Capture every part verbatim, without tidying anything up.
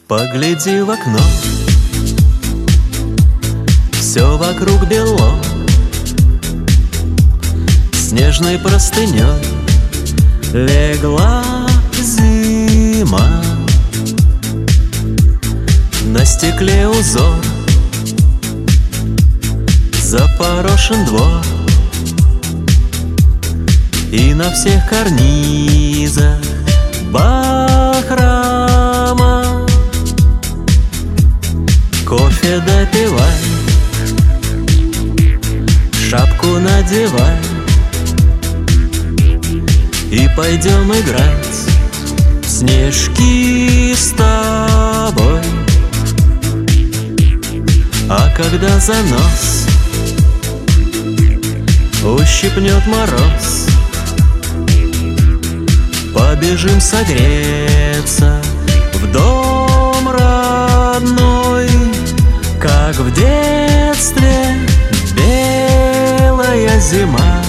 Погляди в окно, все вокруг бело, снежной простыней легла зима. На стекле узор, запорошен двор, и на всех карнизах бахрома. Кофе допивай, шапку надевай, и пойдем играть в снежки с тобой. А когда за нос ущипнет мороз, побежим согреться в дом родной. Как в детстве белая зима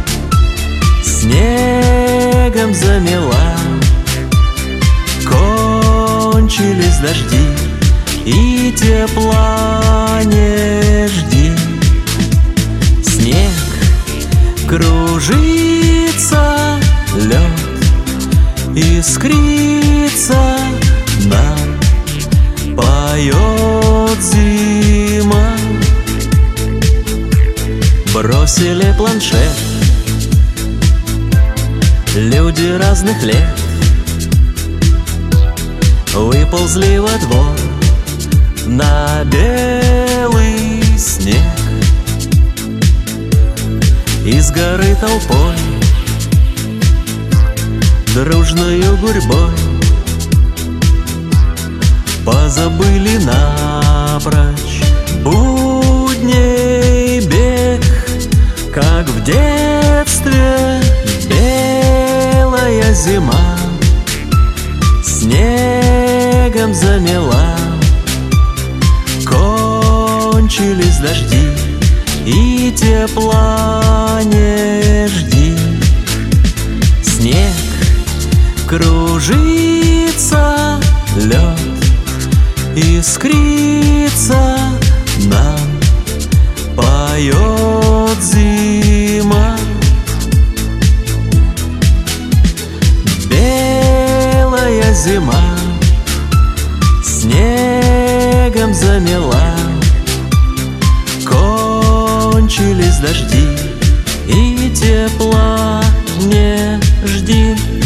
снегом замела. Кончились дожди, и тепла не жди. Снег кружится, лед искрится, нам поет зима. Бросили планшет люди разных лет, выползли во двор на белый снег. Из горы толпой, дружною гурьбой, позабыли напрочь будней бег. Как в детстве белая зима снегом замела. Кончились дожди, и тепла не жди. Снег кружится, лед искрится, нам поет зима. Белая зима снегом замела. Кончились дожди, и тепла не жди.